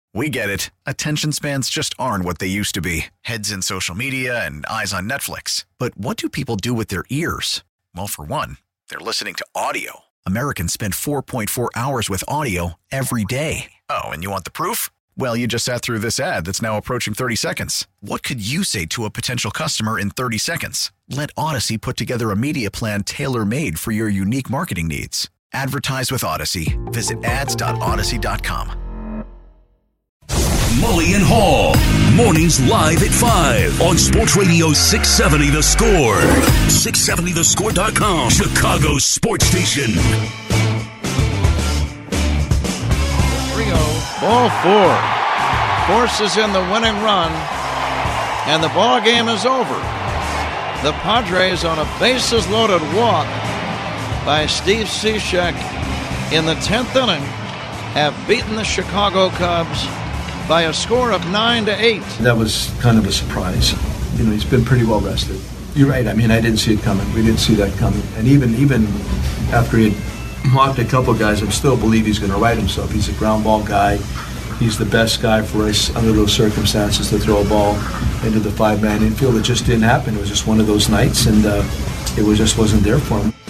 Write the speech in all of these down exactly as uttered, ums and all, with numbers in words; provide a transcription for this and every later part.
We get it. Attention spans just aren't what they used to be. Heads in social media and eyes on Netflix. But what do people do with their ears? Well, for one, they're listening to audio. Americans spend four point four hours with audio every day. Oh, and you want the proof? Well, you just sat through this ad that's now approaching thirty seconds. What could you say to a potential customer in thirty seconds? Let Odyssey put together a media plan tailor-made for your unique marketing needs. Advertise with Odyssey. Visit ads dot odyssey dot com. Mully and Haw, mornings live at five on Sports Radio six seventy The Score. six seventy the score dot com, Chicago's sports station. Rio, ball four. Forces in the winning run, and the ball game is over. The Padres on a bases-loaded walk by Steve Cishek in the tenth inning have beaten the Chicago Cubs by a score of nine to eight. That was kind of a surprise. You know, he's been pretty well rested. You're right. I mean, I didn't see it coming. We didn't see that coming. And even even after he had walked a couple guys, I still believe he's going to right himself. He's a ground ball guy. He's the best guy for us under those circumstances to throw a ball into the five-man infield. It just didn't happen. It was just one of those nights, and uh, it was just wasn't there for him.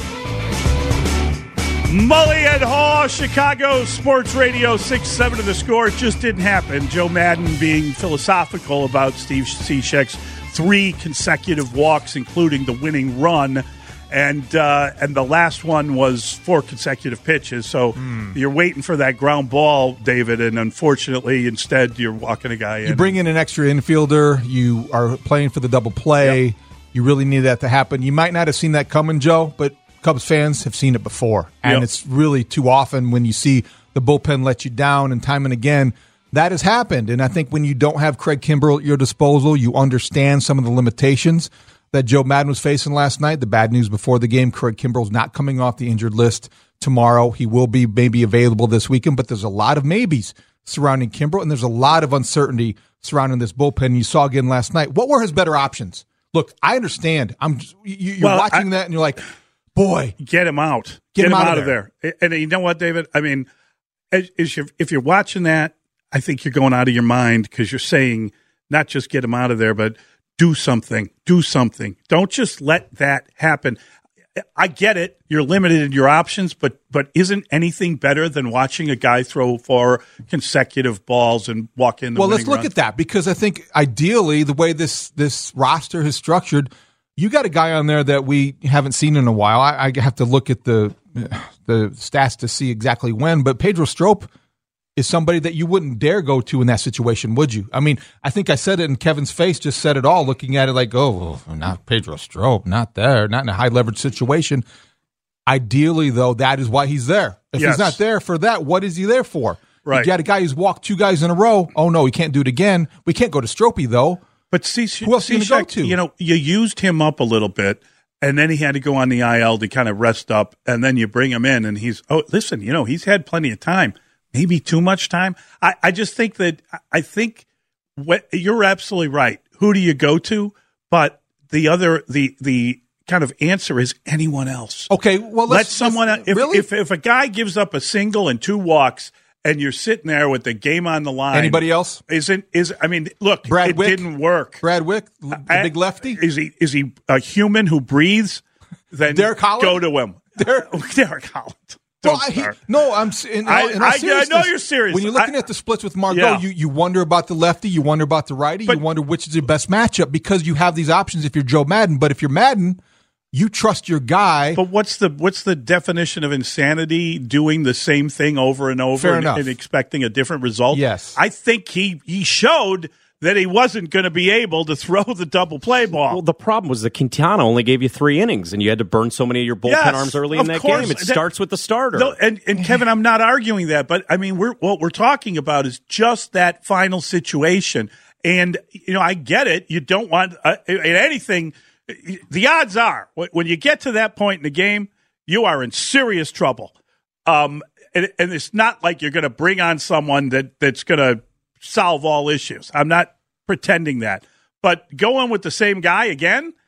Mully and Haw, Chicago Sports Radio six seventy The Score. It just didn't happen. Joe Madden being philosophical about Steve Cishek's three consecutive walks, including the winning run. And uh, and the last one was four consecutive pitches. So mm. you're waiting for that ground ball, David, and unfortunately, instead, you're walking a guy in. You bring in an extra infielder. You are playing for the double play. Yep. You really need that to happen. You might not have seen that coming, Joe, but Cubs fans have seen it before. And yep. it's really too often when you see the bullpen let you down, and time and again, that has happened. And I think when you don't have Craig Kimbrell at your disposal, you understand some of the limitations that Joe Madden was facing last night. The bad news before the game, Craig Kimbrell's not coming off the injured list tomorrow. He will be maybe available this weekend, but there's a lot of maybes surrounding Kimbrell, and there's a lot of uncertainty surrounding this bullpen. You saw again last night. What were his better options? Look, I understand. I'm you, you're well, watching I, that, and you're like, boy, get him out. Get, get him, him out, out of there. there. And you know what, David? I mean, as, as you're, if you're watching that, I think you're going out of your mind because you're saying not just get him out of there, but do something. Do something. Don't just let that happen. I get it. You're limited in your options, but but isn't anything better than watching a guy throw four consecutive balls and walk in the Well, winning let's look run? at that, because I think ideally the way this this roster is structured, you got a guy on there that we haven't seen in a while. I, I have to look at the the stats to see exactly when, but Pedro Strop is somebody that you wouldn't dare go to in that situation, would you? I mean, I think I said it in Kevin's face, just said it all, looking at it like, oh, not Pedro Strop, not there, not in a high-leverage situation. Ideally, though, that is why he's there. If yes. he's not there for that, what is he there for? Right. You got a guy who's walked two guys in a row. Oh, no, he can't do it again. We can't go to Stropey, though. But see, who else are you going to go to? You know, you used him up a little bit, and then he had to go on the I L to kind of rest up, and then you bring him in, and he's, oh, listen, you know, he's had plenty of time. Maybe too much time. I, I just think that I think what, you're absolutely right. Who do you go to? But the other, the the kind of answer is anyone else. Okay, well, let's, let someone. Let's, if, really? if if a guy gives up a single and two walks, and you're sitting there with the game on the line, anybody else? Isn't is I mean, look, Brad it Wick? didn't work. Brad Wick, the I, big lefty. Is he is he a human who breathes? Then Derek Holland? Go to him. Derek, Derek Holland. Well, I, he, no, I'm. In, in all, in all I, I know you're serious. When you're looking I, at the splits with Margot, yeah. you, you wonder about the lefty, you wonder about the righty, but, you wonder which is the best matchup, because you have these options if you're Joe Madden. But if you're Madden, you trust your guy. But what's the what's the definition of insanity? Doing the same thing over and over Fair and, enough. and expecting a different result? Yes. I think he he showed that he wasn't going to be able to throw the double play ball. Well, the problem was that Quintana only gave you three innings, and you had to burn so many of your bullpen yes, arms early in that course. game. It that, starts with the starter. No, and, and Kevin, I'm not arguing that, but I mean, we're what we're talking about is just that final situation. And, you know, I get it. You don't want uh, anything. The odds are when you get to that point in the game, you are in serious trouble. Um, and, and it's not like you're going to bring on someone that, that's going to solve all issues. I'm not pretending that. But going with the same guy again,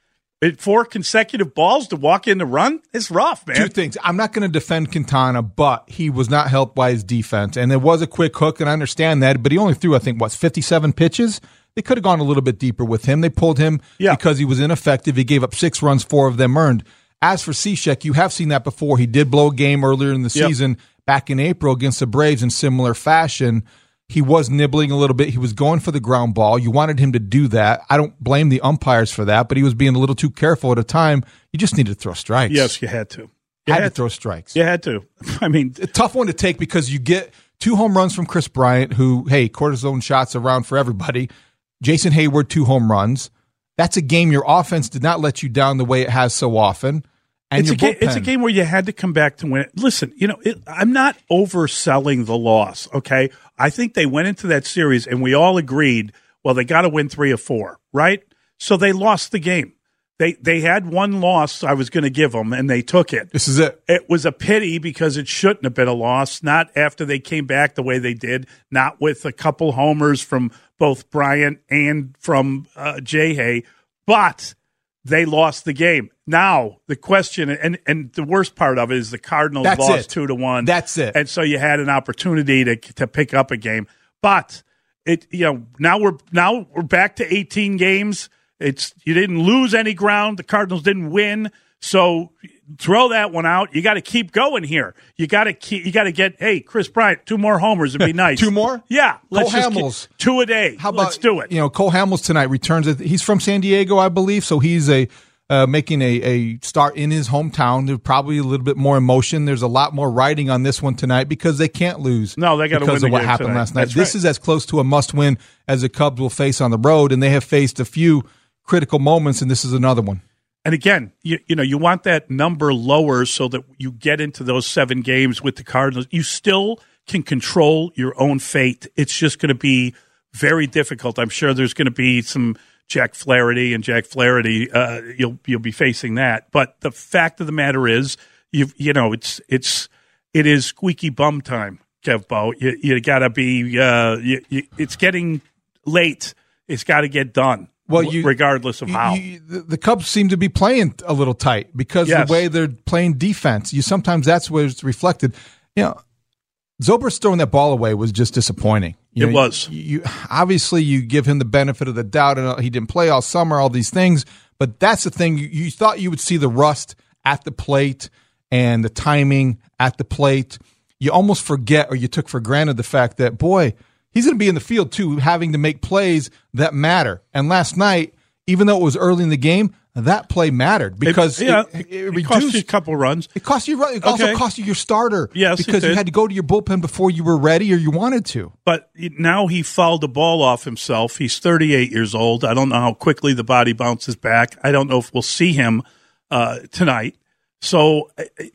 four consecutive balls to walk in the run, it's rough, man. Two things. I'm not going to defend Quintana, but he was not helped by his defense. And there was a quick hook, and I understand that, but he only threw, I think, what, fifty-seven pitches? They could have gone a little bit deeper with him. They pulled him yeah. because he was ineffective. He gave up six runs, four of them earned. As for Cishek, you have seen that before. He did blow a game earlier in the yep. season back in April against the Braves in similar fashion. He was nibbling a little bit. He was going for the ground ball. You wanted him to do that. I don't blame the umpires for that, but he was being a little too careful at a time. You just needed to throw strikes. Yes, you had to. You had, had to throw strikes. You had to. I mean, a tough one to take because you get two home runs from Chris Bryant, who, hey, cortisone shots around for everybody. Jason Hayward, two home runs. That's a game your offense did not let you down the way it has so often. And it's, your a game, bullpen. it's a game where you had to come back to win it. Listen, you know, it, I'm not overselling the loss, okay? I think they went into that series and we all agreed, well, they got to win three or four, right? So they lost the game. They they had one loss I was going to give them, and they took it. This is it. It was a pity because it shouldn't have been a loss, not after they came back the way they did, not with a couple homers from both Bryant and from uh, J-Hay, but they lost the game. Now, the question, and, and the worst part of it is the Cardinals That's lost it. two to one. That's it. And so you had an opportunity to to pick up a game. But it, you know, now we're now we're back to eighteen games. It's you didn't lose any ground. The Cardinals didn't win. So throw that one out. You got to keep going here. You got to keep. You got to get. Hey, Chris Bryant, two more homers would be nice. Two more? Yeah. Cole Let's just Hamels. Keep, two a day. How about, let's do it. You know, Cole Hamels tonight returns. He's from San Diego, I believe, so he's a uh, making a, a start in his hometown. There's probably a little bit more emotion. There's a lot more riding on this one tonight because they can't lose. No, they got to win because the of what game happened tonight. last night. That's this right. is as close to a must-win as the Cubs will face on the road, and they have faced a few critical moments, and this is another one. And again, you, you know, you want that number lower so that you get into those seven games with the Cardinals. You still can control your own fate. It's just going to be very difficult. I'm sure there's going to be some Jack Flaherty and Jack Flaherty. Uh, you'll you'll be facing that. But the fact of the matter is, you you know, it's it's it is squeaky bum time, Kev Bo. You you got to be. Uh, you, you, it's getting late. It's got to get done. Well, you, regardless of you, how you, the, the Cubs seem to be playing a little tight because yes. of the way they're playing defense. You sometimes that's where it's reflected. You know, Zobrist throwing that ball away was just disappointing. You it know, was. You, you obviously you give him the benefit of the doubt, and he didn't play all summer. All these things, but that's the thing. You, you thought you would see the rust at the plate and the timing at the plate. You almost forget, or you took for granted the fact that boy. He's going to be in the field, too, having to make plays that matter. And last night, even though it was early in the game, that play mattered because it, yeah, it, it, it reduced, cost you a couple runs. It cost you. It also okay. cost you your starter. Yes, because it did. you had to go to your bullpen before you were ready or you wanted to. But now he fouled the ball off himself. He's thirty-eight years old. I don't know how quickly the body bounces back. I don't know if we'll see him uh, tonight. So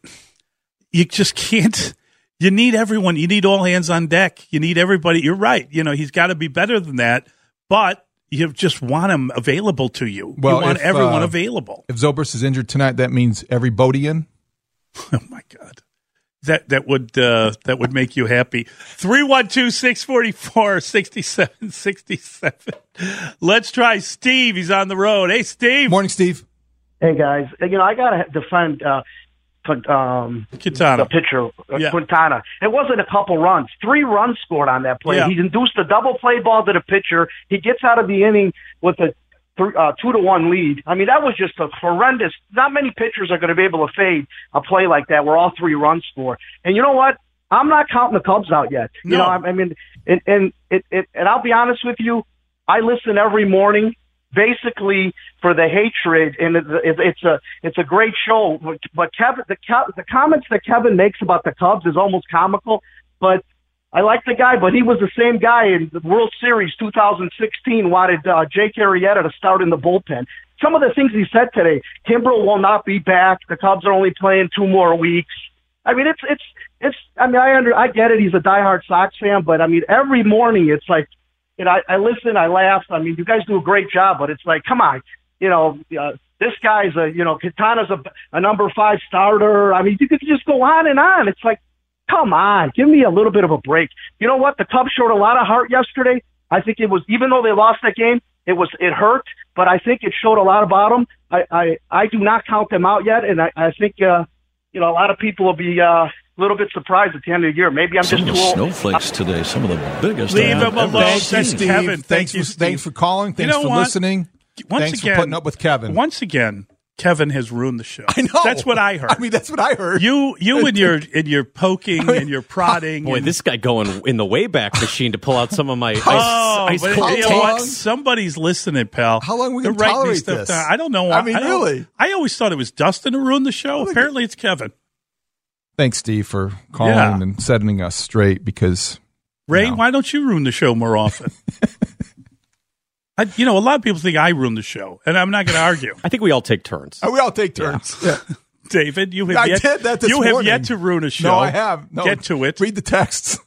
you just can't. You need everyone. You need all hands on deck. You need everybody. You're right. You know, he's got to be better than that, but you just want him available to you. Well, you want if, everyone uh, available. If Zobrist is injured tonight, that means every Bodian. Oh, my God. That that would uh, that would make you happy. three one two, six four four, six seven six seven. Let's try Steve. He's on the road. Hey, Steve. Morning, Steve. Hey, guys. You know, I got to defend uh, um, Quintana. the pitcher, uh, Yeah. Quintana. It wasn't a couple runs. Three runs scored on that play. Yeah. He induced a double play ball to the pitcher. He gets out of the inning with a th- uh, two to one lead. I mean, that was just a horrendous. Not many pitchers are going to be able to fade a play like that where all three runs score. And you know what? I'm not counting the Cubs out yet. No. You know, I, I mean, and and it, it and I'll be honest with you, I listen every morning. Basically, for the hatred, and it's, it's a it's a great show. But Kevin, the the comments that Kevin makes about the Cubs is almost comical. But I like the guy, but he was the same guy in the World Series two thousand sixteen. Wanted uh, Jake Arrieta to start in the bullpen. Some of the things he said today. Kimbrel will not be back. The Cubs are only playing two more weeks. I mean, it's it's it's. I mean, I under I get it. He's a diehard Sox fan, but I mean, every morning it's like. You know, I, I listen, I laugh. I mean, you guys do a great job, but it's like, come on, you know, uh, this guy's a, you know, Quintana's a, a number five starter. I mean, you could just go on and on. It's like, come on, give me a little bit of a break. You know what? The Cubs showed a lot of heart yesterday. I think it was, even though they lost that game, It was it hurt, but I think it showed a lot about him. I I, I do not count them out yet, and I, I think uh, you know a lot of people will be uh, a little bit surprised at the end of the year. Maybe I'm some just of too the old. snowflakes today, some of the biggest. Leave I've him ever alone. seen. That's Kevin. Thank Thanks you, for, Steve. thanks for calling. Thanks You know for what? listening. Once Thanks again, for putting up with Kevin. Once again, Kevin has ruined the show. I know. That's what I heard. I mean, that's what I heard. You, you, and your, and your poking and your prodding. Boy, and, this guy going in the Wayback Machine to pull out some of my ice, Oh, ice but cold you know takes. what? Somebody's listening, pal. How long are we They're gonna writing tolerate these stuff this? down. I don't know. Why. I mean, don't- really? I always thought it was Dustin who ruined the show. think Apparently, it's Kevin. Thanks, Steve, for calling Yeah. and setting us straight because Ray, No. why don't you ruin the show more often? I, you know, a lot of people think I ruin the show, and I'm not going to argue. I think we all take turns. we all take turns. Yeah. David, you have I yet, did that this you have morning. yet to ruin a show. No, I have. No. Get to it. Read the texts.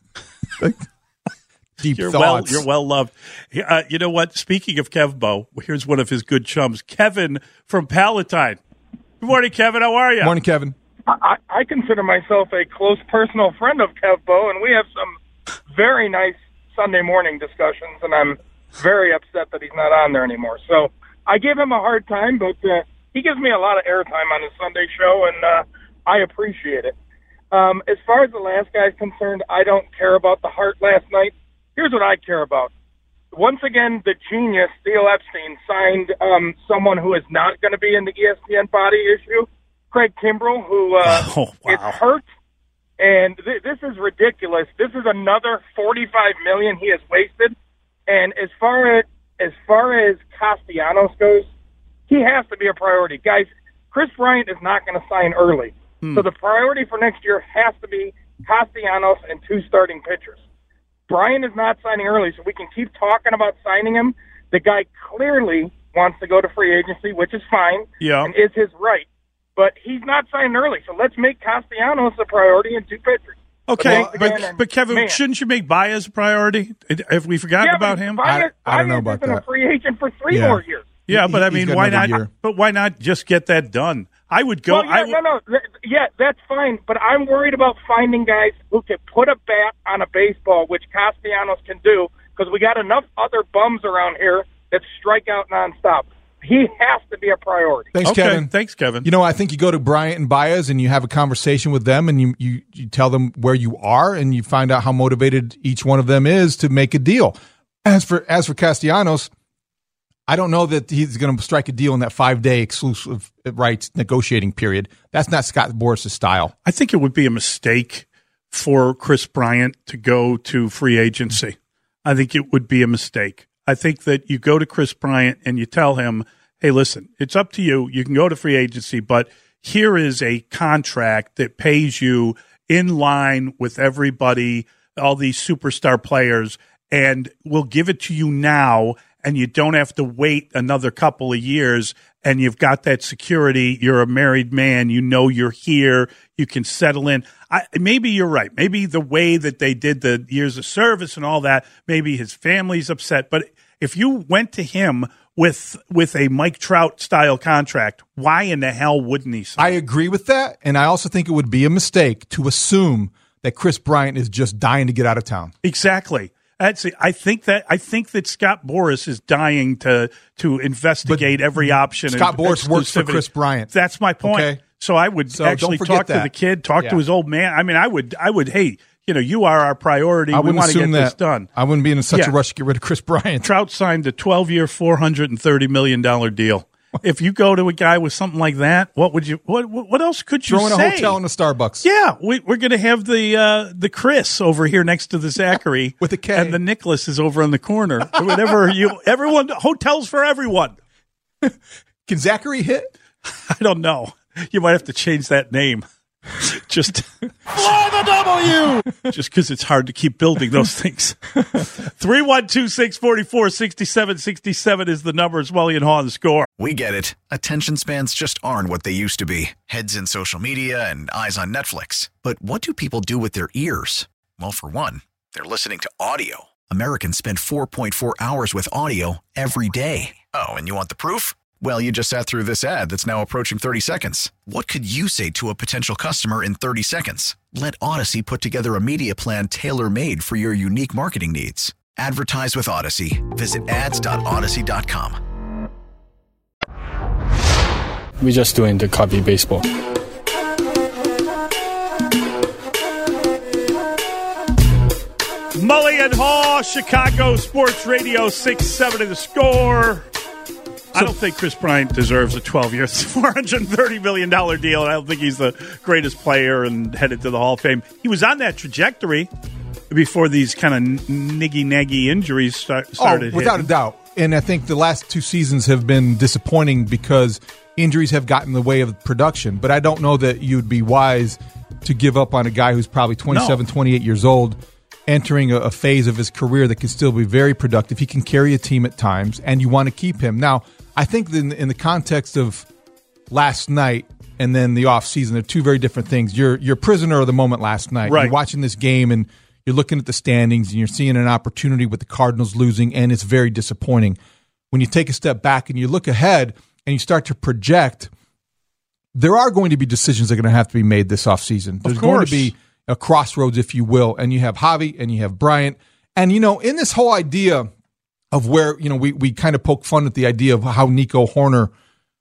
Deep You're well, thoughts. you're well loved. Uh, you know what? Speaking of Kevbo, here's one of his good chums, Kevin from Palatine. Good morning, Kevin. How are you? Morning, Kevin. I, I consider myself a close personal friend of Kevbo, and we have some very nice Sunday morning discussions, and I'm very upset that he's not on there anymore. So I give him a hard time, but uh, he gives me a lot of airtime on his Sunday show, and uh, I appreciate it. Um, as far as the last guy's concerned, I don't care about the heart last night. Here's what I care about. Once again, the genius, Theo Epstein, signed um, someone who is not going to be in the E S P N body issue, Craig Kimbrell, who uh, Oh, wow. is hurt. And th- this is ridiculous. This is another forty-five million dollars he has wasted. And as far as, as far as Castellanos goes, he has to be a priority. Guys, Chris Bryant is not going to sign early. Hmm. So the priority for next year has to be Castellanos and two starting pitchers. Bryant is not signing early, so we can keep talking about signing him. The guy clearly wants to go to free agency, which is fine Yeah. and is his right. But he's not signing early, so let's make Castellanos a priority and two pitchers. Okay, But but, thanks again, but Kevin, man. shouldn't you make Baez a priority? Have we forgotten Yeah, about but him? Baez, I- I don't know Baez about has been that. a free agent for three Yeah. more years. Yeah, but I He's mean, got why another not? year. But why not just get that done? I would go. Well, yeah, I would, no, no, th- yeah, that's fine. But I'm worried about finding guys who can put a bat on a baseball, which Castellanos can do, because we got enough other bums around here that strike out nonstop. He has to be a priority. Thanks, Okay, Kevin. thanks, Kevin. You know, I think you go to Bryant and Baez and you have a conversation with them and you, you, you tell them where you are and you find out how motivated each one of them is to make a deal. As for as for Castellanos, I don't know that he's going to strike a deal in that five-day exclusive rights negotiating period. That's not Scott Boras' style. I think it would be a mistake for Chris Bryant to go to free agency. I think it would be a mistake. I think that you go to Chris Bryant and you tell him, hey, listen, it's up to you. You can go to free agency, but here is a contract that pays you in line with everybody, all these superstar players, and we'll give it to you now, and you don't have to wait another couple of years, and you've got that security. You're a married man. You know you're here. You can settle in. I, maybe you're right. Maybe the way that they did the years of service and all that, maybe his family's upset. But if you went to him with with a Mike Trout style contract, why in the hell wouldn't he sign? I agree with that, and I also think it would be a mistake to assume that Chris Bryant is just dying to get out of town. Exactly. That's it. I think that I think that Scott Boras is dying to to investigate But every option. Scott and Boras works for exclusivity. Chris Bryant. That's my point. Okay. So I would So actually don't forget talk to that. the kid, talk Yeah. to his old man. I mean, I would, I would. Hey, you know, you are our priority. I We wouldn't want to get assume this that. done. I wouldn't be in such Yeah. a rush to get rid of Chris Bryant. Trout signed a twelve-year, four hundred and thirty million dollar deal. If you go to a guy with something like that, what would you? What What else could you Throw in say? a hotel and a Starbucks. Yeah, we, we're going to have the uh, the Chris over here next to the Zachary With a K. and the Nicholas is over in the corner. Whatever you, everyone, hotels for everyone. Can Zachary hit? I don't know. You might have to change that name. Just fly the W. Just because it's hard to keep building those things. Three one two six forty four sixty seven sixty seven is the number. It's Welly and Haw on The Score. We get it. Attention spans just aren't what they used to be. Heads in social media and eyes on Netflix. But what do people do with their ears? Well, for one, they're listening to audio. Americans spend four point four hours with audio every day. Oh, and you want the proof? Well, you just sat through this ad that's now approaching thirty seconds. What could you say to a potential customer in thirty seconds? Let Odyssey put together a media plan tailor-made for your unique marketing needs. Advertise with Odyssey. Visit ads dot odyssey dot com. We're just doing the copy baseball. Mully and Haw, Chicago Sports Radio, six seventy The Score. I don't think Chris Bryant deserves a twelve-year, four hundred thirty million dollars deal. I don't think he's the greatest player and headed to the Hall of Fame. He was on that trajectory before these kind of niggy-naggy injuries start, started Oh, without hitting. a doubt. And I think the last two seasons have been disappointing because injuries have gotten in the way of production. But I don't know that you'd be wise to give up on a guy who's probably twenty-seven, No. twenty-eight years old, entering a, a phase of his career that can still be very productive. He can carry a team at times, and you want to keep him. Now, I think in, in the context of last night and then the offseason, they're two very different things. You're you're a prisoner of the moment last night. Right. You're watching this game, and you're looking at the standings, and you're seeing an opportunity with the Cardinals losing, and it's very disappointing. When you take a step back and you look ahead and you start to project, there are going to be decisions that are going to have to be made this offseason. There's going to be a crossroads, if you will, and you have Javi and you have Bryant. And, you know, in this whole idea of where, you know, we, we kind of poke fun at the idea of how Nico Hoerner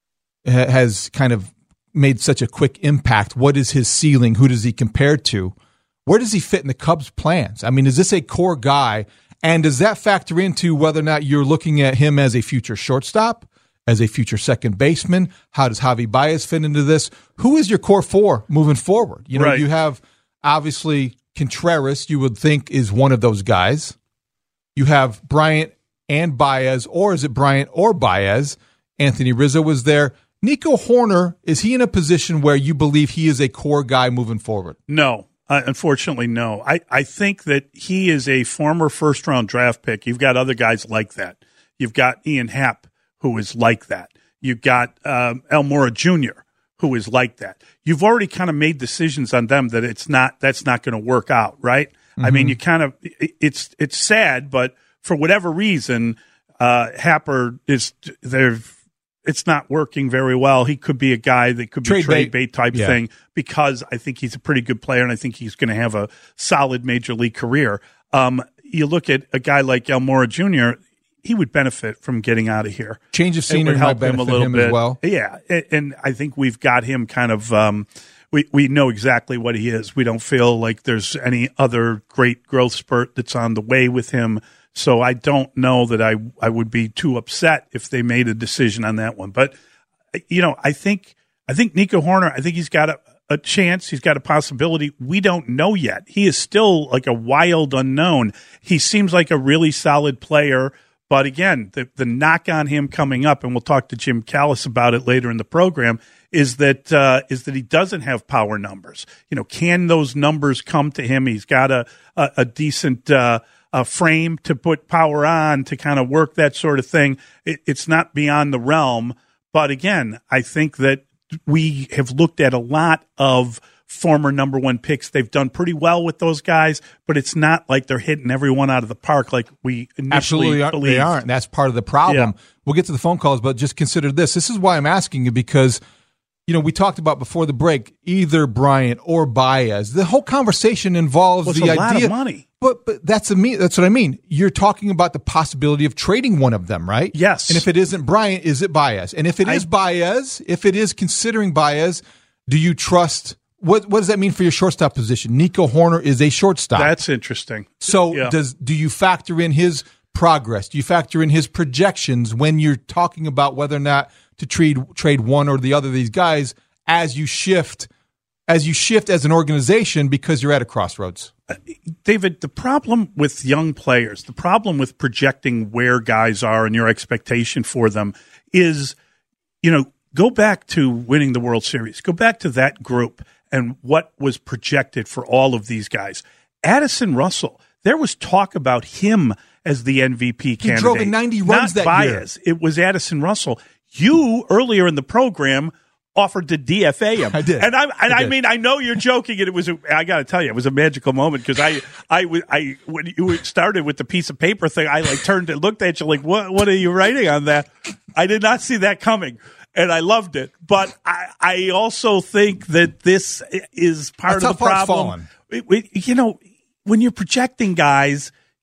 ha- has kind of made such a quick impact. What is his ceiling? Who does he compare to? Where does he fit in the Cubs' plans? I mean, is this a core guy? And does that factor into whether or not you're looking at him as a future shortstop, as a future second baseman? How does Javi Baez fit into this? Who is your core four moving forward? You know, Right. you have obviously Contreras, you would think is one of those guys. You have Bryant and Baez, or is it Bryant or Baez? Anthony Rizzo was there. Nico Hoerner, is he in a position where you believe he is a core guy moving forward? No. Uh, unfortunately, no. I, I think that he is a former first-round draft pick. You've got other guys like that. You've got Ian Happ, who is like that. You've got um, Almora Junior, who is like that. You've already kind of made decisions on them that it's not that's not going to work out, right? Mm-hmm. I mean, you kind of it's it's sad, but for whatever reason, uh, Happer is they're it's not working very well. He could be a guy that could be Trade trade bait. bait type Yeah. thing because I think he's a pretty good player and I think he's going to have a solid major league career. Um, you look at a guy like Almora Junior, he would benefit from getting out of here. Change of It scenery would might help him a benefit little him bit as well. Yeah, and, and I think we've got him kind of. Um, we we know exactly what he is. We don't feel like there's any other great growth spurt that's on the way with him. So I don't know that I I would be too upset if they made a decision on that one. But you know, I think I think Nico Hoerner. I think he's got a. a chance. He's got a possibility. We don't know yet. He is still like a wild unknown. He seems like a really solid player. But again, the, the knock on him coming up, and we'll talk to Jim Callis about it later in the program, is that uh, is that he doesn't have power numbers. You know, can those numbers come to him? He's got a a, a decent uh, a frame to put power on to kind of work that sort of thing. It, it's not beyond the realm. But again, I think that we have looked at a lot of former number one picks. They've done pretty well with those guys, but it's not like they're hitting everyone out of the park like we initially Absolutely aren't, believed. they aren't. That's part of the problem. Yeah. We'll get to the phone calls, but just consider this. This is why I'm asking you because, you know, we talked about before the break, either Bryant or Baez. The whole conversation involves Well, it's the a lot idea. of money. But but that's a me. That's what I mean. You're talking about the possibility of trading one of them, right? Yes. And if it isn't Bryant, is it Baez? And if it I- is Baez, if it is considering Baez, do you trust? What what does that mean for your shortstop position? Nico Hoerner is a shortstop. That's interesting. So Yeah. does do you factor in his progress? Do you factor in his projections when you're talking about whether or not to trade trade one or the other of these guys as you shift as you shift as an organization because you're at a crossroads? David, the problem with young players, the problem with projecting where guys are and your expectation for them is, you know, go back to winning the World Series. Go back to that group and what was projected for all of these guys. Addison Russell, there was talk about him as the M V P candidate. He drove in ninety runs Not that Baez. year. It was Addison Russell. You, earlier in the program, offered to D F A him. I did. And I, and I I, did. mean, I know you're joking, and it was, a, I got to tell you, it was a magical moment because I, I, w- I, when you started with the piece of paper thing, I like turned and looked at you like, what, what are you writing on that? I did not see that coming. And I loved it. But I, I also think that this is part That's of the how far it's problem. fallen. It- it- you know, when you're projecting guys,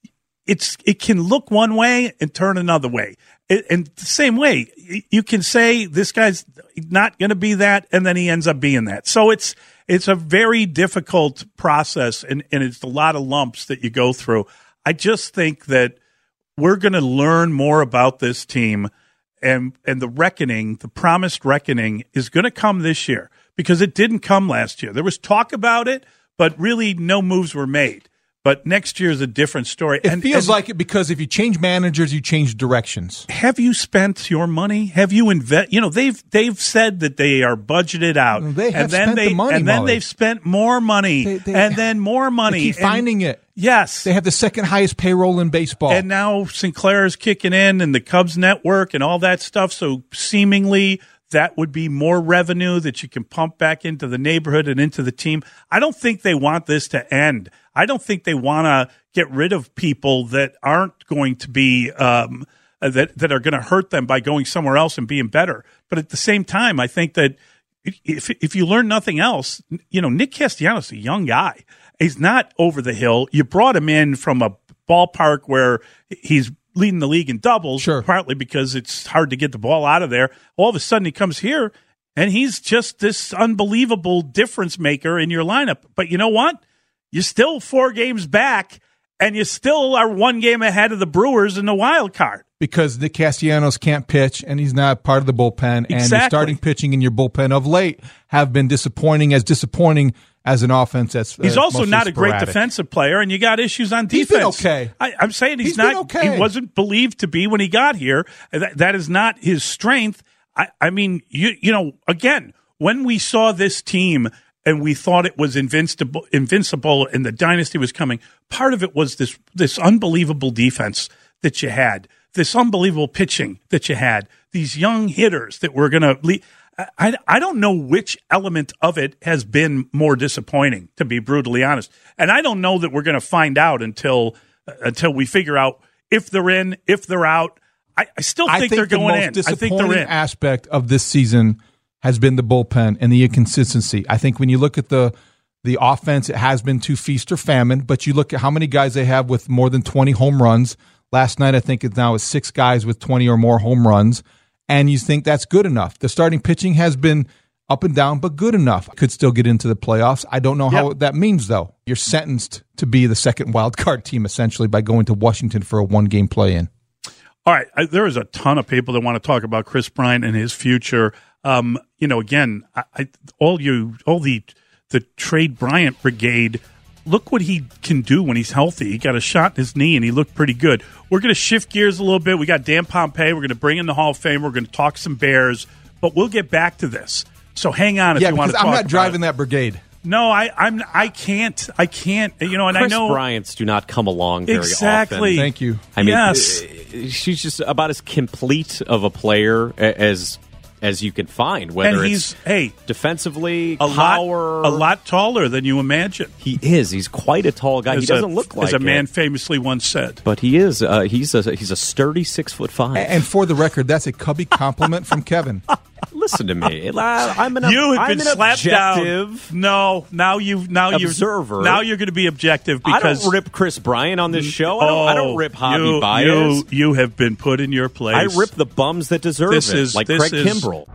it's it can look one way and turn another way. It, and the same way, you can say this guy's not going to be that, and then he ends up being that. So it's it's a very difficult process, and, and it's a lot of lumps that you go through. I just think that we're going to learn more about this team, and and the reckoning, the promised reckoning, is going to come this year because it didn't come last year. There was talk about it, but really no moves were made. But next year is a different story. It and, feels and like it because if you change managers, you change directions. Have you spent your money? Have you invest? You know, they've they've said that they are budgeted out. They have and then spent they, the money, and then Molly. they've spent more money, They- they- and then more money. They keep and, finding it. Yes, They have the second highest payroll in baseball. and now Sinclair is kicking in, and the Cubs network, and all that stuff. So seemingly, that would be more revenue that you can pump back into the neighborhood and into the team. I don't think they want this to end. I don't think they want to get rid of people that aren't going to be um, that that are going to hurt them by going somewhere else and being better. But at the same time, I think that if if you learn nothing else, you know, Nick Castellanos is a young guy. He's not over the hill. You brought him in from a ballpark where he's leading the league in doubles, Sure. partly because it's hard to get the ball out of there. All of a sudden he comes here, and he's just this unbelievable difference maker in your lineup. But you know what? You're still four games back, and you still are one game ahead of the Brewers in the wild card. because Nick Castellanos can't pitch and he's not part of the bullpen. And Exactly. the starting pitching in your bullpen of late have been disappointing, as disappointing as an offense that's uh, He's also mostly not a great sporadic. defensive player, and you got issues on He's defense. been okay. I, I'm saying he's, He's been not. okay. He wasn't believed to be when he got here. That, that is not his strength. I, I mean, you you know, again, when we saw this team and we thought it was invincible, invincible, and the dynasty was coming, part of it was this this unbelievable defense that you had, this unbelievable pitching that you had, these young hitters that were going to lead. I, I don't know which element of it has been more disappointing, to be brutally honest. And I don't know that we're going to find out until uh, until we figure out if they're in, if they're out. I, I still think, I think they're the going most in. I disappointing think they're in. aspect of this season has been the bullpen and the inconsistency. I think when you look at the the offense, it has been to feast or famine, but you look at how many guys they have with more than twenty home runs. Last night, I think it's now is six guys with twenty or more home runs, and you think that's good enough. The starting pitching has been up and down, but good enough. Could still get into the playoffs. I don't know how Yep. that means, though. You're sentenced to be the second wild card team, essentially, by going to Washington for a one-game play-in. All right, I, there is a ton of people that want to talk about Chris Bryant and his future. Um, you know, again, I, I, all you, all the the trade Bryant brigade. Look what he can do when he's healthy. He got a shot in his knee, and he looked pretty good. We're going to shift gears a little bit. We got Dan Pompei. We're going to bring in the Hall of Fame. We're going to talk some Bears, but we'll get back to this. So hang on if Yeah, you want because to talk I'm not about driving it. that brigade. No, I, I'm. I can't. I can't. You know, and Chris I know Bryants do not come along very exactly. often. Thank you. I mean, Yes. uh, she's just about as complete of a player a- as as you can find. Whether And it's he's hey defensively, a power, lot a lot taller than you imagine. He is. He's quite a tall guy. As he doesn't a, look like as a man it, famously once said. but he is. Uh, he's a he's a sturdy six foot five. And for the record, that's a cubby compliment from Kevin. Listen to me. I'm an You have I'm been an slapped objective down. No, now you now you observer. now you're going to be objective I because don't rip Chris Bryant on this show. I don't, I don't rip Javi you, Baez. You, you have been put in your place. I rip the bums that deserve This it, is- like this Craig is- Kimbrell.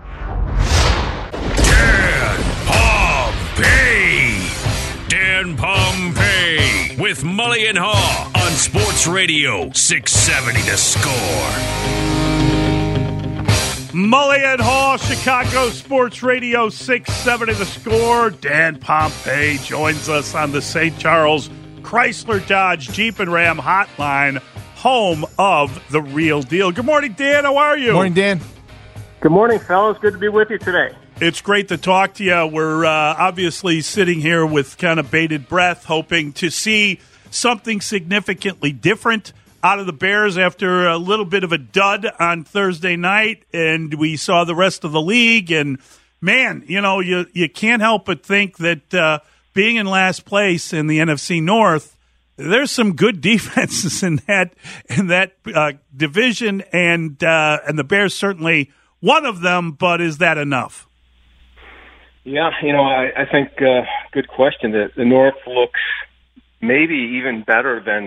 Dan Pompei. Dan Pompei with Mully and Haw on Sports Radio six seventy The Score. Mully and Hall, Chicago Sports Radio six seventy The Score. Dan Pompei joins us on the Saint Charles Chrysler Dodge Jeep and Ram hotline, home of the real deal. Good morning, Dan. How are you? Morning, Dan. Good morning, fellas. Good to be with you today. It's great to talk to you. We're uh, obviously sitting here with kind of bated breath, hoping to see something significantly different out of the Bears after a little bit of a dud on Thursday night, and we saw the rest of the league. And, man, you know, you, you can't help but think that uh, being in last place in the N F C North, there's some good defenses in that in that uh, division, and uh, and the Bears certainly one of them, but is that enough? Yeah, you know, I, I think uh, good question. The, the North looks maybe even better than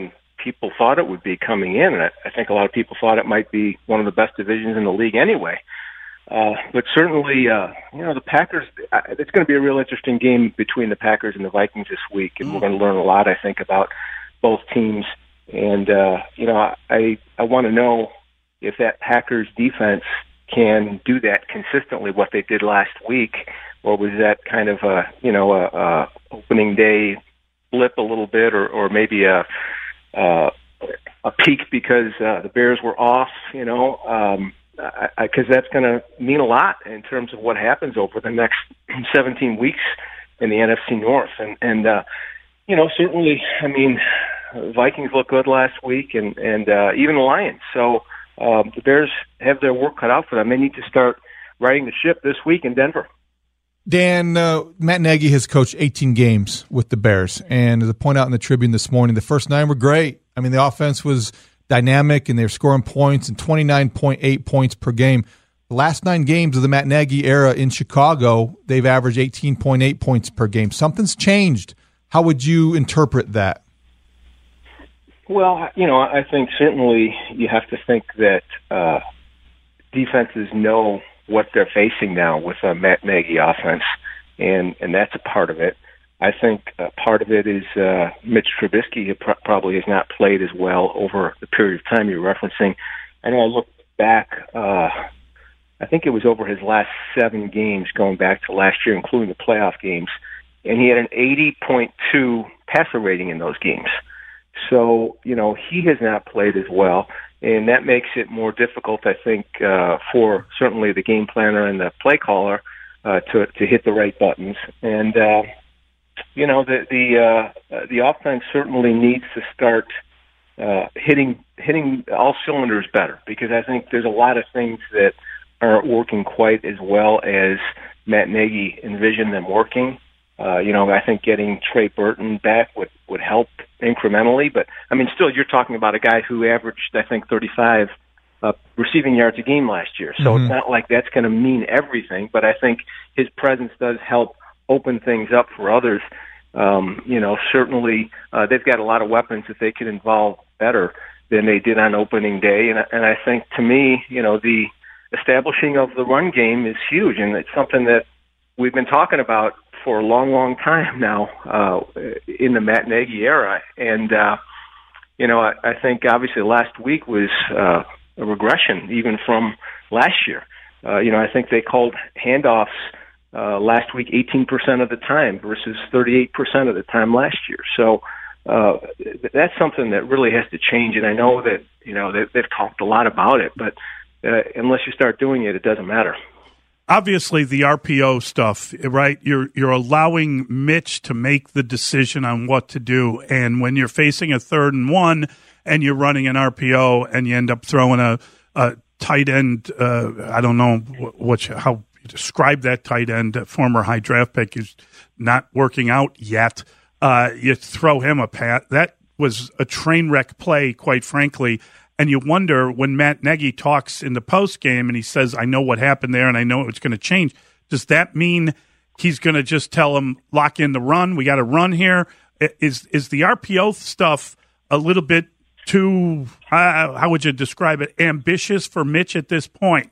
people thought it would be coming in. And I, I think a lot of people thought it might be one of the best divisions in the league anyway. Uh, but certainly, uh, you know, the Packers, uh, it's going to be a real interesting game between the Packers and the Vikings this week. And mm. we're going to learn a lot, I think, about both teams. And, uh, you know, I, I want to know if that Packers defense can do that consistently, what they did last week, or was that kind of a, you know, a, a opening day blip a little bit, or, or maybe a, uh, a peak because uh, the Bears were off, you know, um, because that's going to mean a lot in terms of what happens over the next seventeen weeks in the N F C North. And, and uh, you know, certainly, I mean, Vikings looked good last week, and, and uh, even the Lions. So um, the Bears have their work cut out for them. They need to start riding the ship this week in Denver. Dan, uh, Matt Nagy has coached eighteen games with the Bears, and as I point out in the Tribune this morning, the first nine were great. I mean, the offense was dynamic, and they were scoring points and twenty-nine point eight points per game. The last nine games of the Matt Nagy era in Chicago, they've averaged eighteen point eight points per game. Something's changed. How would you interpret that? Well, you know, I think certainly you have to think that uh, defenses know what they're facing now with a Matt Nagy offense, and, and that's a part of it. I think uh, part of it is uh, Mitch Trubisky who pr- probably has not played as well over the period of time you're referencing. I know I looked back, uh, I think it was over his last seven games going back to last year, including the playoff games, and he had an eighty point two passer rating in those games. So, you know, he has not played as well, and that makes it more difficult, I think, uh, for certainly the game planner and the play caller uh, to to hit the right buttons. And, uh, you know, the the uh, the offense certainly needs to start uh, hitting hitting all cylinders better, because I think there's a lot of things that aren't working quite as well as Matt Nagy envisioned them working. Uh, you know, I think getting Trey Burton back would, would help incrementally. But, I mean, still, you're talking about a guy who averaged, I think, thirty-five uh, receiving yards a game last year. So mm-hmm. It's not like that's going to mean everything. But I think his presence does help open things up for others. Um, you know, certainly uh, they've got a lot of weapons that they could involve better than they did on opening day. And, and I think, to me, you know, the establishing of the run game is huge. And it's something that we've been talking about for a long, long time now uh, in the Matt Nagy era. And, uh, you know, I, I think obviously last week was uh, a regression even from last year. Uh, you know, I think they called handoffs uh, last week eighteen percent of the time versus thirty-eight percent of the time last year. So uh, that's something that really has to change. And I know that, you know, they, they've talked a lot about it, but uh, unless you start doing it, it doesn't matter. Obviously, the R P O stuff, right? You're you're allowing Mitch to make the decision on what to do, and when you're facing a third and one, and you're running an R P O, and you end up throwing a, a tight end, uh, I don't know what how you describe that tight end, a former high draft pick, is not working out yet. Uh, you throw him a pat. That was a train wreck play, quite frankly. And you wonder, when Matt Nagy talks in the post game and he says, I know what happened there and I know it's going to change, does that mean he's going to just tell him, lock in the run, we got to run here? Is is the R P O stuff a little bit too, uh, how would you describe it, ambitious for Mitch at this point?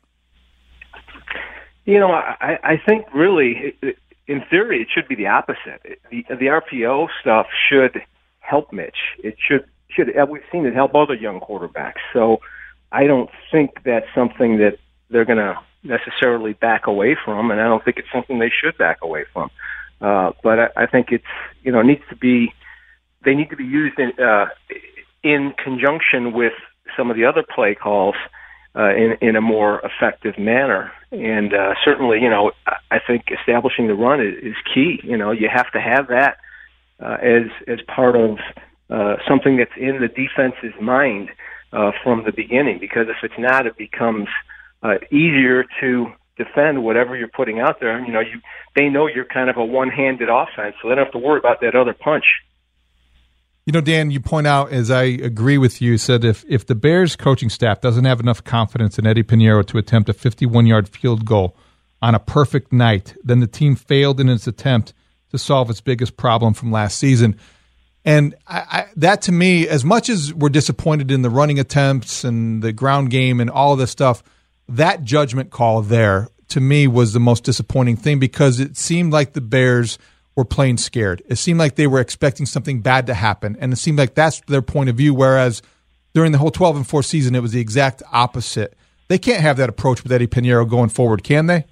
You know, I, I think really, in theory, it should be the opposite. The, the R P O stuff should help Mitch. It should Should we've seen it help other young quarterbacks. So I don't think that's something that they're going to necessarily back away from, and I don't think it's something they should back away from. Uh, but I, I think it's, you know, needs to be, they need to be used in uh, in conjunction with some of the other play calls uh, in in a more effective manner. And uh, certainly, you know, I think establishing the run is, is key. You know, you have to have that uh, as as part of Uh, something that's in the defense's mind uh, from the beginning, because if it's not, it becomes uh, easier to defend whatever you're putting out there. You know, you they know you're kind of a one-handed offense, so they don't have to worry about that other punch. You know, Dan, you point out, as I agree with you, said if, if the Bears coaching staff doesn't have enough confidence in Eddie Pinheiro to attempt a fifty-one-yard field goal on a perfect night, then the team failed in its attempt to solve its biggest problem from last season. And I, I, that to me, as much as we're disappointed in the running attempts and the ground game and all of this stuff, that judgment call there to me was the most disappointing thing because it seemed like the Bears were playing scared. It seemed like they were expecting something bad to happen, and it seemed like that's their point of view, whereas during the whole twelve and four season, it was the exact opposite. They can't have that approach with Eddie Piñeiro going forward, can they?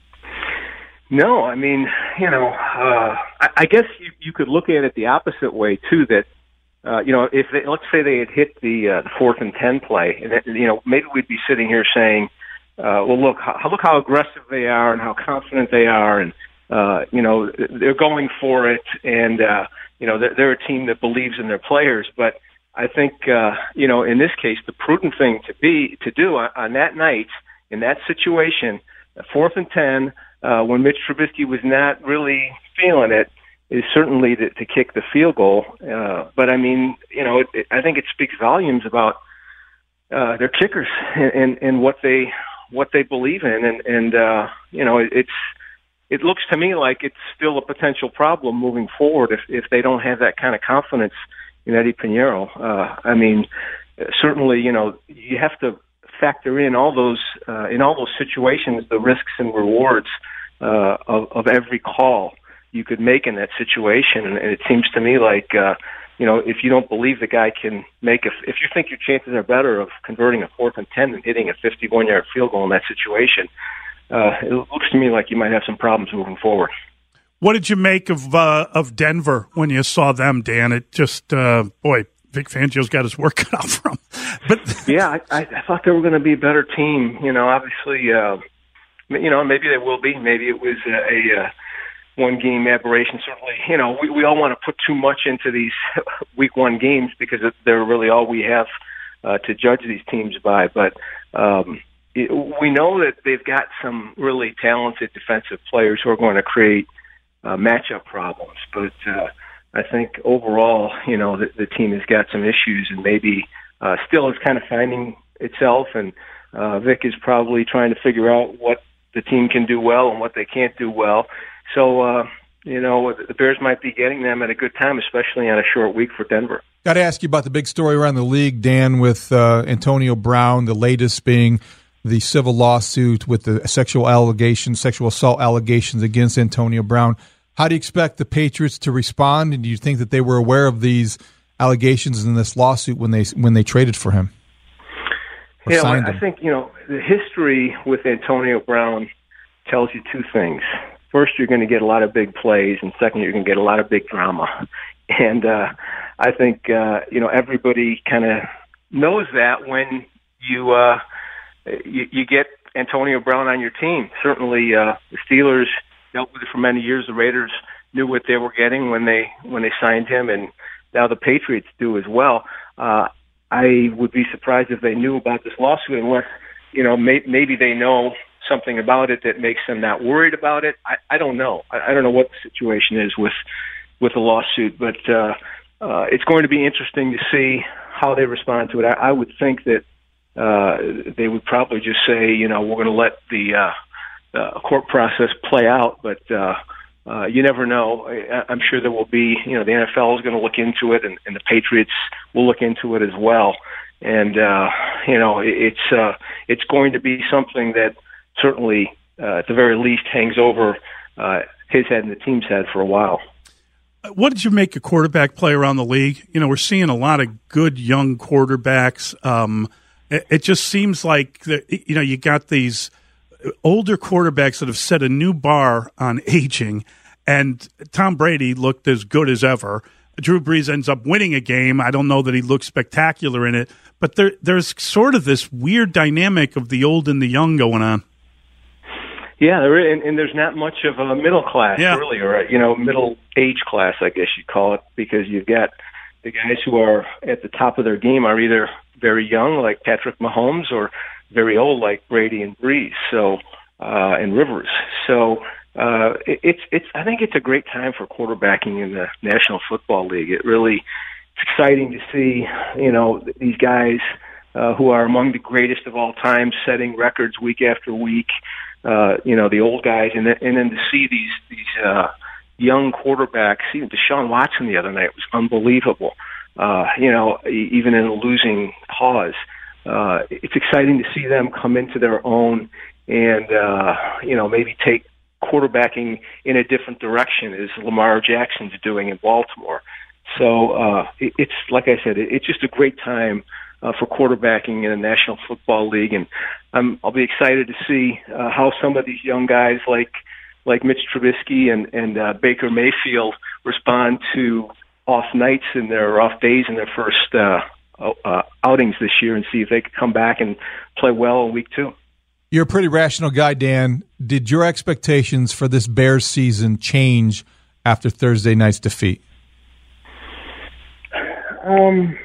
No, I mean, you know, uh, I, I guess you, you could look at it the opposite way, too, that, uh, you know, if they, let's say they had hit the, uh, the fourth and ten play, and, that, you know, maybe we'd be sitting here saying, uh, well, look, how, look how aggressive they are and how confident they are, and, uh, you know, they're going for it, and, uh, you know, they're, they're a team that believes in their players, but I think, uh, you know, in this case, the prudent thing to be to do on, on that night, in that situation, fourth and ten, uh, when Mitch Trubisky was not really feeling it, is certainly to, to kick the field goal. Uh, but, I mean, you know, it, it, I think it speaks volumes about uh, their kickers and, and, and what they what they believe in. And, and uh, you know, it, it's it looks to me like it's still a potential problem moving forward if, if they don't have that kind of confidence in Eddie Piñeiro. Uh, I mean, certainly, you know, you have to factor in all those, uh, in all those situations, the risks and rewards uh, of, of every call you could make in that situation. And, and it seems to me like, uh, you know, if you don't believe the guy can make a, if you think your chances are better of converting a fourth and ten than hitting a fifty-one yard field goal in that situation, uh, it looks to me like you might have some problems moving forward. What did you make of uh, of Denver when you saw them, Dan? It just, uh, boy, Vic Fangio's got his work cut out for him. But yeah, I, I thought they were going to be a better team. You know, obviously, uh, you know, maybe they will be. Maybe it was a, a, a one-game aberration. Certainly, you know, we, we all want to put too much into these week one games because they're really all we have uh, to judge these teams by. But um, it, we know that they've got some really talented defensive players who are going to create Uh, matchup problems, but uh, I think overall, you know, the, the team has got some issues and maybe uh, still is kind of finding itself. And uh, Vic is probably trying to figure out what the team can do well and what they can't do well. So, uh, you know, the Bears might be getting them at a good time, especially on a short week for Denver. Got to ask you about the big story around the league, Dan, with uh, Antonio Brown, the latest being the civil lawsuit with the sexual allegations, sexual assault allegations against Antonio Brown. How do you expect the Patriots to respond? And do you think that they were aware of these allegations in this lawsuit when they when they traded for him? Yeah, well, I think, you know, the history with Antonio Brown tells you two things. First, you're going to get a lot of big plays, and second, you're going to get a lot of big drama. And uh, I think, uh, you know, everybody kind of knows that when you, uh, you you get Antonio Brown on your team. Certainly, uh, the Steelers dealt with it for many years. The Raiders knew what they were getting when they when they signed him, and now the Patriots do as well. Uh, I would be surprised if they knew about this lawsuit unless, you know, may, maybe they know something about it that makes them not worried about it. I, I don't know. I, I don't know what the situation is with with the lawsuit, but uh, uh, it's going to be interesting to see how they respond to it. I, I would think that uh, they would probably just say, you know, we're going to let the uh, Uh, court process play out, but uh, uh, you never know. I, I'm sure there will be, you know, the N F L is going to look into it, and, and the Patriots will look into it as well. And uh, you know, it, it's uh, it's going to be something that certainly, uh, at the very least, hangs over uh, his head and the team's head for a while. What did you make a quarterback play around the league? You know, we're seeing a lot of good young quarterbacks. Um, it, it just seems like the, you know, you got these older quarterbacks that have set a new bar on aging, and Tom Brady looked as good as ever. Drew Brees ends up winning a game. I don't know that he looks spectacular in it, but there, there's sort of this weird dynamic of the old and the young going on. Yeah, there is, and, and there's not much of a middle class, yeah. really, or a, you know, middle age class, I guess you'd call it, because you've got the guys who are at the top of their game are either very young, like Patrick Mahomes, or very old, like Brady and Brees, so uh, and Rivers. So uh, it, it's it's. I think it's a great time for quarterbacking in the National Football League. It really it's exciting to see, you know, these guys uh, who are among the greatest of all time, setting records week after week. Uh, you know, the old guys, and then, and then to see these these uh, young quarterbacks. Even Deshaun Watson the other night was unbelievable. Uh, you know, even in a losing cause. Uh, it's exciting to see them come into their own and, uh, you know, maybe take quarterbacking in a different direction as Lamar Jackson's doing in Baltimore. So uh, it, it's, like I said, it, it's just a great time uh, for quarterbacking in the National Football League. And um, I'll be excited to see uh, how some of these young guys like like Mitch Trubisky and, and uh, Baker Mayfield respond to off nights and their off days in their first uh, uh, outings this year, and see if they could come back and play well in week two. You're a pretty rational guy, Dan. Did your expectations for this Bears season change after Thursday night's defeat? Um,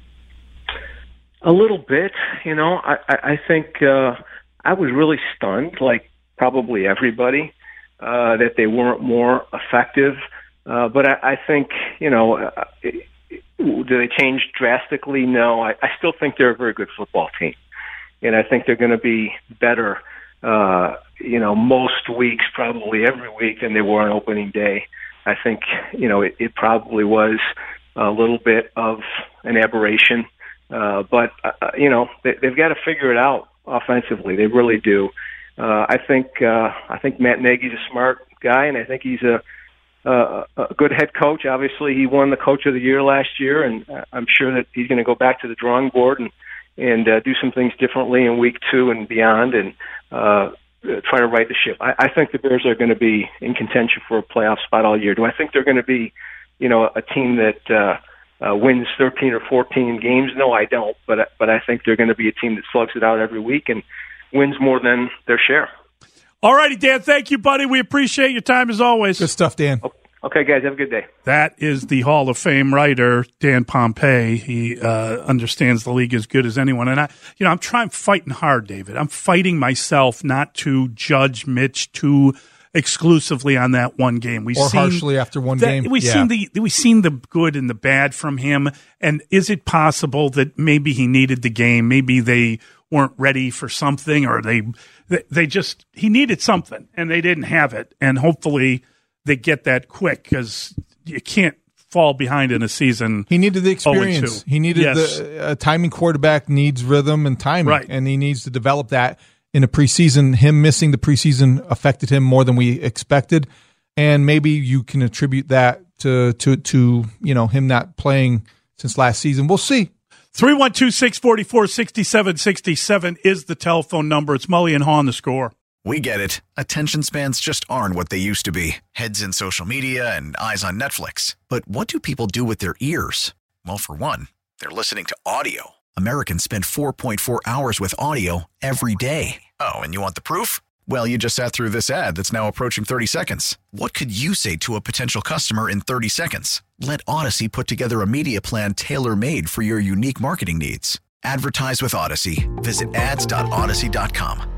a little bit. You know, I, I, I think uh, I was really stunned, like probably everybody, uh, that they weren't more effective. Uh, but I, I think, you know, uh, it, it, do they change drastically? No. I, I still think they're a very good football team. And I think they're going to be better, uh, you know, most weeks, probably every week than they were on opening day. I think, you know, it, it probably was a little bit of an aberration. Uh, but, uh, you know, they, they've got to figure it out offensively. They really do. Uh, I think uh, I think Matt Nagy's a smart guy, and I think he's a Uh, a good head coach. Obviously, he won the Coach of the Year last year, and I'm sure that he's going to go back to the drawing board and and uh, do some things differently in week two and beyond, and uh, try to right the ship. I, I think the Bears are going to be in contention for a playoff spot all year. Do I think they're going to be, you know, a team that uh, uh, wins thirteen or fourteen games? No, I don't. But but I think they're going to be a team that slugs it out every week and wins more than their share. All righty, Dan. Thank you, buddy. We appreciate your time as always. Good stuff, Dan. Okay, guys. Have a good day. That is the Hall of Fame writer, Dan Pompei. He uh, understands the league as good as anyone. And I, you know, I'm trying, fighting hard, David. I'm fighting myself not to judge Mitch too exclusively on that one game. We've or seen harshly after one that, game. We've yeah. seen the we've seen the good and the bad from him. And is it possible that maybe he needed the game? Maybe they weren't ready for something, or they they just he needed something and they didn't have it. And hopefully they get that quick, because you can't fall behind in a season. He needed the experience. He needed yes. the a timing quarterback needs rhythm and timing, right. and he needs to develop that in a preseason. Him missing the preseason affected him more than we expected, and maybe you can attribute that to to to you know him not playing since last season. We'll see. three one two, six four four, six seven six seven is the telephone number. It's Mully and Haw on The Score. We get it. Attention spans just aren't what they used to be. Heads in social media and eyes on Netflix. But what do people do with their ears? Well, for one, they're listening to audio. Americans spend four point four hours with audio every day. Oh, and you want the proof? Well, you just sat through this ad that's now approaching thirty seconds. What could you say to a potential customer in thirty seconds? Let Odyssey put together a media plan tailor-made for your unique marketing needs. Advertise with Odyssey. Visit ads dot odyssey dot com.